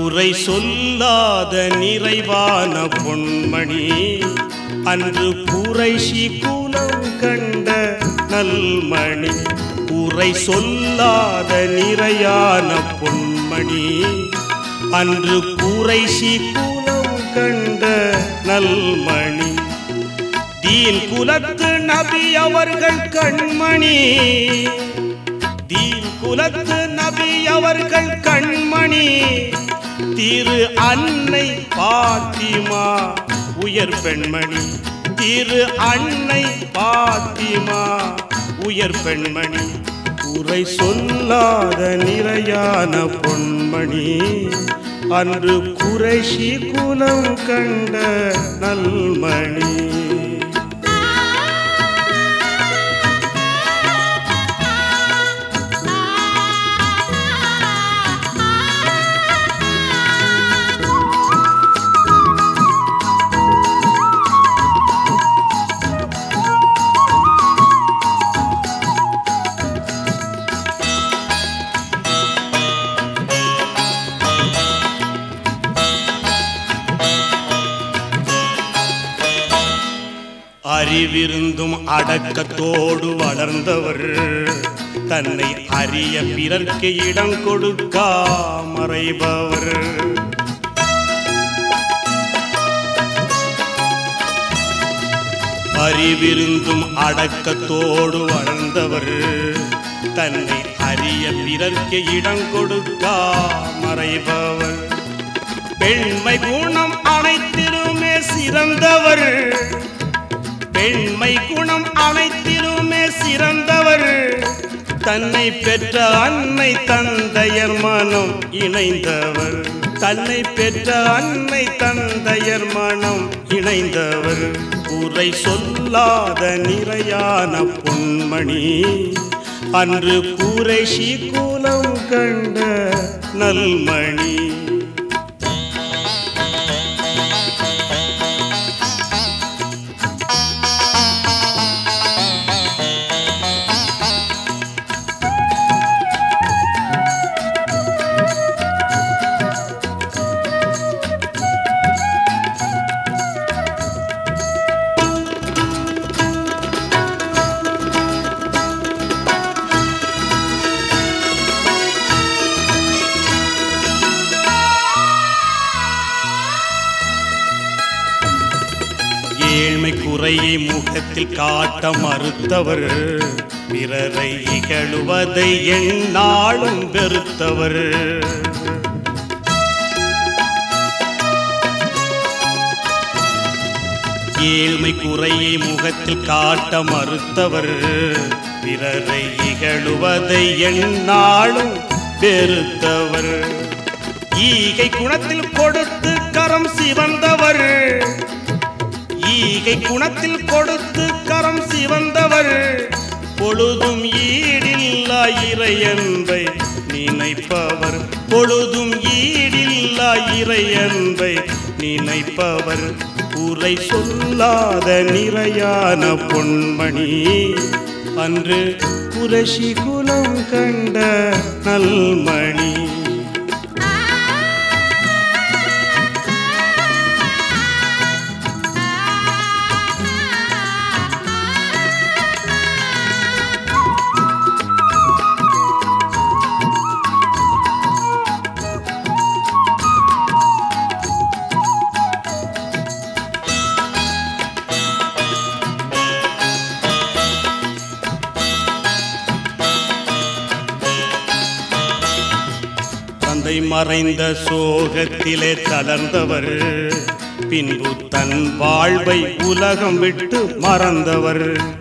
குறை சொல்லாத நிறைவான பொன்மணி அன்று குறைஷி குலம் கண்ட நல்மணி. குறை சொல்லாத நிறையான பொன்மணி அன்று குறைஷி குலம் கண்ட நல்மணி. தீன் குலத்து நபி அவர்கள் கண்மணி, தீன் குலத்து நபி அவர்கள் கண்மணி. திரு அன்னை பாத்திமா உயர் பெண்மணி, திரு அன்னை பாத்திமா உயர் பெண்மணி. குறை சொல்லாத நிறையான பொன்மணி அன்று குறைஷி குலம் கண்ட நல்மணி. அறிவிருந்தும் அடக்கத்தோடு வளர்ந்தவர், தன்னை அறிய பிறர்க்கு இடம் கொடுக்கா மறைபவர். அறிவிருந்தும் அடக்கத்தோடு வளர்ந்தவர், தன்னை அறிய பிறர்க்கு இடம் கொடுக்கா மறைபவர். பெண்மை குணம் அனைத்திலுமே சிறந்தவர், பெண்மை குணம் அனைத்திலுமே சிறந்தவர். தன்னை பெற்ற அன்னை தந்தையர் மனம் இணைந்தவர், தன்னை பெற்ற அன்னை தந்தையர் மனம் இணைந்தவர். குறை சொல்லாத நிறையான பொன்மணி அன்று குறைஷி குலம் கண்ட நல்மணி. ஏழ்மை குறையை முகத்தில் காட்ட மறுத்தவர், பிறரை இகழுவதை எந்நாளும் வெறுத்தவர். ஏழ்மை குறையை முகத்தில் காட்ட மறுத்தவர், பிறரை இகழுவதை எந்நாளும் வெறுத்தவர். ஈகை குணத்தில் கொடுத்து கரம் சிவந்தவர், ஈகை குணத்தில் கொடுத்து கரம் சிவந்தவர். பொழுதும் ஈடில்லா இறையன்பை நினைப்பவர், பொழுதும் ஈடில்லா இறையன்பை நினைப்பவர். குறை சொல்லாத நிறையான பொன்மணி அன்று குறைஷி குலம் கண்ட நல்மணி. தந்தை மறைந்த சோகத்திலே தளர்ந்தவர், பின்பு தன் வாழ்வை உலகம் விட்டு மறந்தவர்.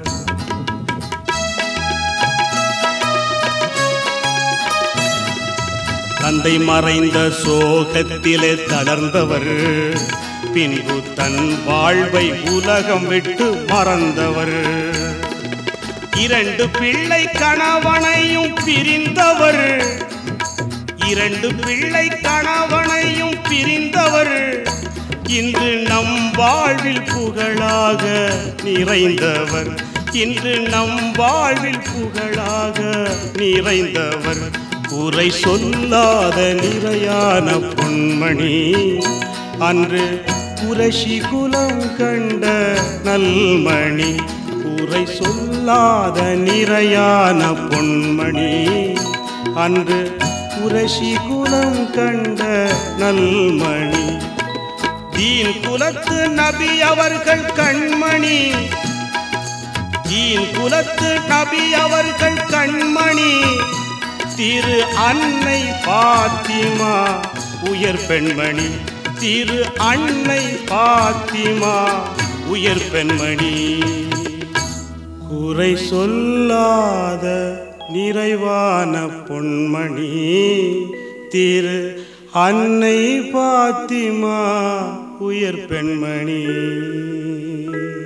தந்தை மறைந்த சோகத்திலே தளர்ந்தவர், பின்பு தன் வாழ்வை உலகம் விட்டு மறந்தவர். இரண்டு பிள்ளை கணவனையும் பிரிந்தவர், இரண்டு பிள்ளை கணவனையும் பிரிந்தவர். இன்று நம் வாழ்வில் புகழாக நிறைந்தவர், இன்று நம் வாழ்வில் புகழாக நிறைந்தவர். குறை சொல்லாத நிறையான பொன்மணி அன்று குரஷி குலம் கண்ட நல்மணி. குறை சொல்லாத நிறையான பொன்மணி அன்று குரஷி குலம் கண்ட நல்மணி. தீன் குலத்து நபி அவர்கள் கண்மணி, தீன் குலத்து நபி அவர்கள் கண்மணி. திரு அன்னை பாத்திமா உயர் பெண்மணி, திரு அன்னை பாத்திமா உயர் பெண்மணி. குறை சொல்லாத நிறைவான பொன்மணி திரு அன்னை பாத்திமா உயர் பெண்மணி.